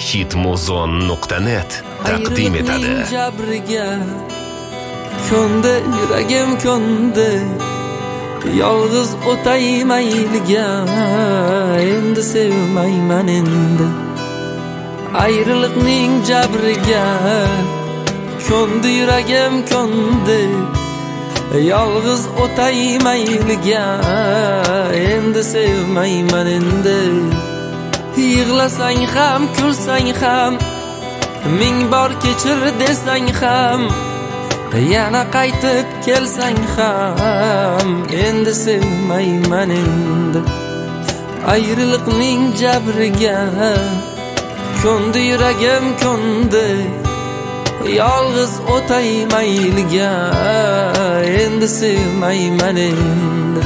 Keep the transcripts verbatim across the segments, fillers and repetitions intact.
hitmuzon nuqta net taqdim etadi. Jabriga ko'ndi yuragim ko'ndi, yolg'iz o'tay mayliga, endi sevmayman endi. Ayriliqning jabriga ko'ndi yuragim ko'ndi, yolg'iz o'tay mayliga, endi sevmayman endi. Yig'lasang ham, kulsang ham, ming bor kechir desang ham, yana qaytib kelsang ham, endi sevmayman endi. Ayriliqning jabriga ko'ndi yuragim ko'ndi, yolg'iz o'tay mayliga, endi sevmayman endi.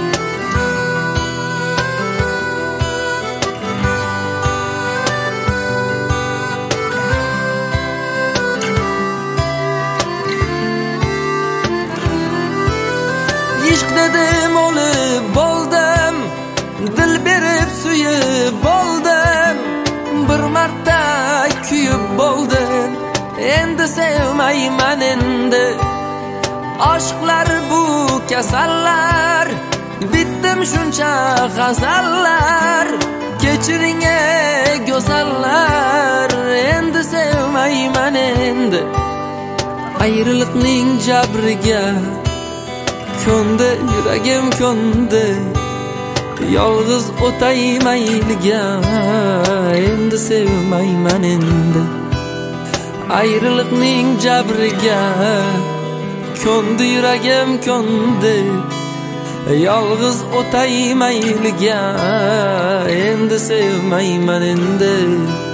Ishq dedim o'lib bo'ldim, dil berib suyib bo'ldim, bir marta kuyib bo'ldim, endi sevmayman endi. Aşklar bu kasallar, bitdim shuncha g'azallar, kechiring ey go'zallar, endi sevmayman endi. Ayriliqning jabriga ko'ndi yuragim ko'ndi, yolg'iz o'tay mayliga, endi sevmayman endi. Ayriliqning jabriga ko'ndi yuragim ko'ndi, yolg'iz o'tay mayliga, endi sevmayman endi.